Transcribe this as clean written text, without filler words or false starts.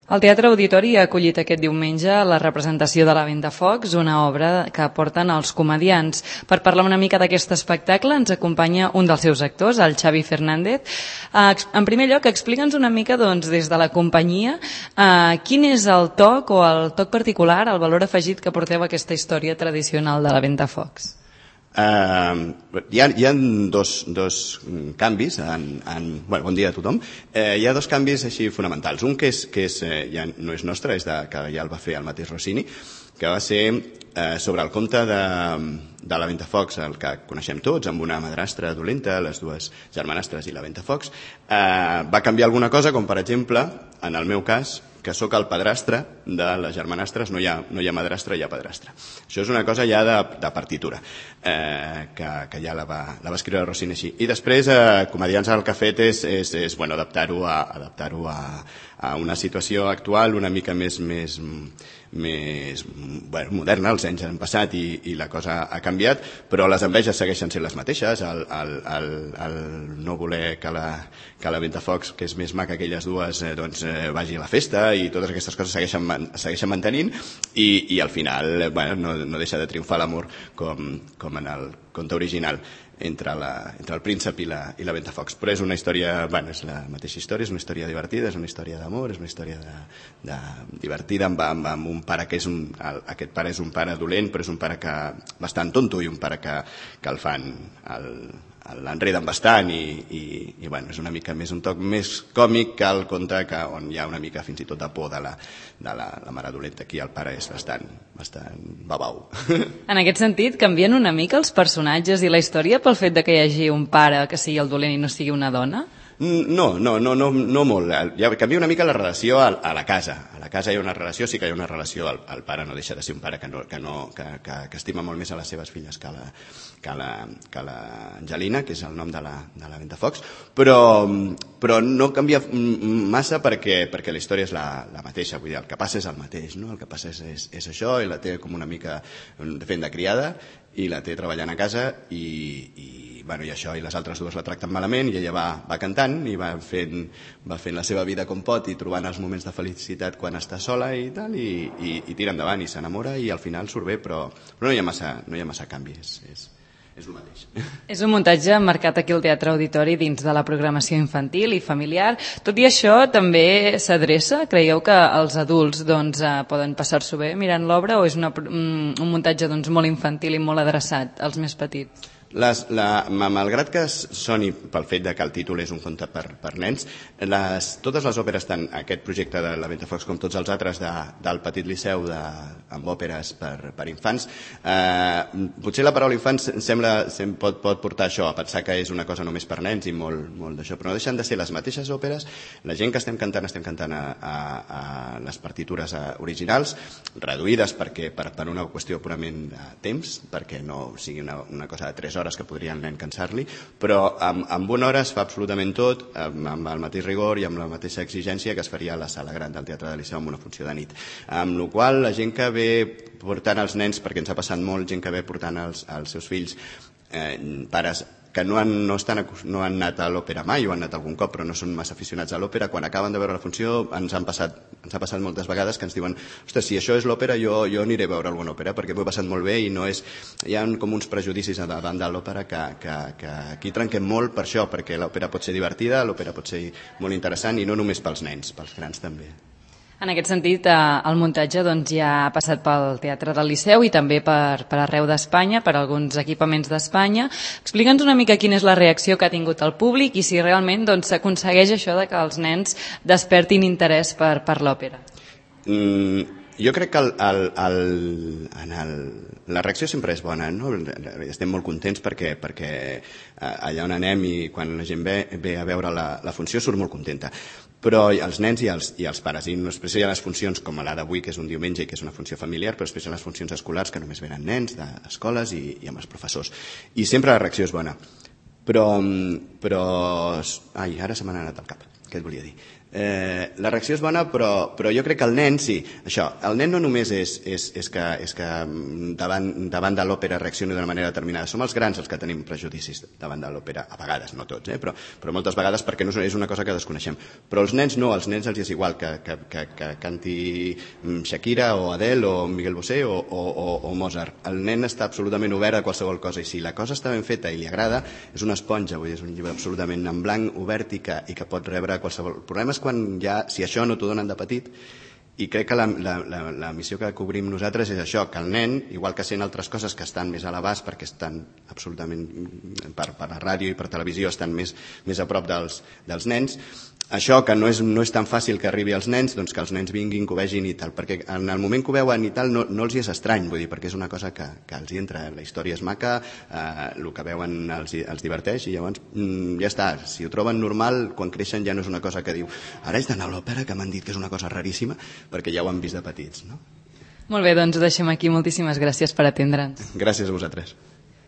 El Teatre Auditori ha acollit aquest diumenge la representació de La Ventafocs, una obra que porten els comediants. Per parlar una mica d'aquest espectacle ens acompanya un dels seus actors, el Xavi Fernández. En primer lloc, explica'ns una mica des de la companyia quin és el toc o el toc particular, el valor afegit que porteu a aquesta història tradicional de La Ventafocs. Hi ha dos canvis bon dia a tothom. Hi ha dos canvis així fonamentals. Un que ja no és nostre, que ja el va fer el mateix Rossini, que va ser sobre el conte de La Ventafocs, el que coneixem tots, amb una madrastra dolenta, les dues germanastres i La Ventafocs. Va canviar alguna cosa, com per exemple, en el meu cas, que sóc el padrastre de les germanastres, no hi ha madrastra, hi ha padrastre. Això és una cosa ja de partitura, que ja la va escriure Rossini així. I després, Comediants el que ha fet és adaptar-ho a una situació actual una mica més moderna. Els anys han passat i la cosa ha canviat, però les enveges segueixen sent les mateixes. El no voler que la Ventafocs, que és més maca que elles dues, vagi a la festa, i totes aquestes coses segueixen mantenint, i al final no deixa de triomfar l'amor com en el conte original entre el príncep i la Ventafocs. Però és una història, és la mateixa història, és una història divertida, és una història d'amor, és una història divertida amb un pare que aquest pare és un pare dolent, però és un pare bastant tonto, i un pare que el fan l'enreden bastant, i és una mica més un toc més còmic que el conte, on hi ha una mica fins i tot de por de la mare dolenta. Aquí el pare és bastant babau. En aquest sentit, canvien una mica els personatges i la història pel fet que hi hagi un pare que sigui el dolent i no sigui una dona? No molt. Canvia una mica la relació a la casa. A la casa hi ha una relació, sí que hi ha una relació. El pare no deixa de ser un pare que estima molt més a les seves filles que l'Angelina, que és el nom de la Ventafocs, però no canvia massa perquè la història és la mateixa. Vull dir, el que passa és el mateix, no? El que passa és això, i la té com una mica fent de criada, i la té treballant a casa, i això, i les altres dues la tracten malament, i ella va cantant i va fent la seva vida com pot, i trobant els moments de felicitat quan està sola i tal, i tira endavant i s'enamora, i al final surt bé, però no hi ha massa canvi, és el mateix. És un muntatge marcat aquí al Teatre Auditori dins de la programació infantil i familiar. Tot i això, també s'adreça? Creieu que els adults poden passar-s'ho bé mirant l'obra, o és un muntatge molt infantil i molt adreçat als més petits? Malgrat que soni pel fet que el títol és un conte per nens, totes les òperes, tant aquest projecte de La Ventafocs com tots els altres del Petit Liceu amb òperes per infants, potser la paraula infants pot portar això, a pensar que és una cosa només per nens i molt d'això, però no deixen de ser les mateixes òperes. La gent que estem cantant a les partitures originals, reduïdes per una qüestió purament de temps, perquè no sigui una cosa de 3 hores que podria el nen cansar-li, però amb una hora es fa absolutament tot, amb el mateix rigor i amb la mateixa exigència que es faria a la sala gran del Teatre del Liceu amb una funció de nit. Amb la qual cosa, la gent que ve portant els nens, perquè ens ha passat molt, gent que ve portant els seus fills, pares que no han anat a l'òpera mai, o han anat algun cop però no són massa aficionats a l'òpera, quan acaben de veure la funció ens ha passat moltes vegades que ens diuen: ostres, si això és l'òpera, jo aniré a veure alguna òpera perquè m'ho he passat molt bé, i hi ha com uns prejudicis davant de l'òpera que aquí trenquem molt per això, perquè l'òpera pot ser divertida, l'òpera pot ser molt interessant, i no només pels nens, pels grans també. En aquest sentit, el muntatge ja ha passat pel Teatre del Liceu i també per arreu d'Espanya, per alguns equipaments d'Espanya. Explica'ns una mica quina és la reacció que ha tingut el públic i si realment s'aconsegueix això de que els nens despertin interès per l'òpera. Jo crec que la reacció sempre és bona, no? Estem molt contents perquè allà on anem i quan la gent ve a veure la funció surt molt contenta, però els nens i els pares, i després hi ha les funcions com la d'avui, que és un diumenge i que és una funció familiar, però després hi ha les funcions escolars que només venen nens d'escoles i amb els professors, i sempre la reacció és bona, però ara se m'ha anat al cap, què et volia dir? La reacció és bona, però jo crec que el nen, sí, això, el nen no només és que davant de l'òpera reaccioni d'una manera determinada. Som els grans els que tenim prejudicis davant de l'òpera, a vegades, no tots, però moltes vegades perquè no és una cosa que desconeixem. Però els nens no, als nens els és igual que canti Shakira o Adele o Miguel Bosé o Mozart. El nen està absolutament obert a qualsevol cosa, i si la cosa està ben feta i li agrada, és una esponja, vull dir, és un llibre absolutament en blanc, obert i que pot rebre qualsevol... El problema és quan si això no t'ho donen de petit, i crec que la missió que cobrim nosaltres és això, que el nen, igual que sent altres coses que estan més a l'abast perquè estan absolutament per la ràdio i per televisió estan més a prop dels nens, això que no és tan fàcil que arribi als nens, doncs que els nens vinguin, que ho vegin i tal, perquè en el moment que ho veuen i tal no els hi és estrany, vull dir, perquè és una cosa que els hi entra, la història és maca, el que veuen els diverteix i llavors ja està, si ho troben normal, quan creixen ja no és una cosa que diu ara és d'anar a l'òpera, que m'han dit que és una cosa raríssima, perquè ja ho han vist de petits, no? Molt bé, doncs ho deixem aquí. Moltíssimes gràcies per atendre'ns. Gràcies a vosaltres.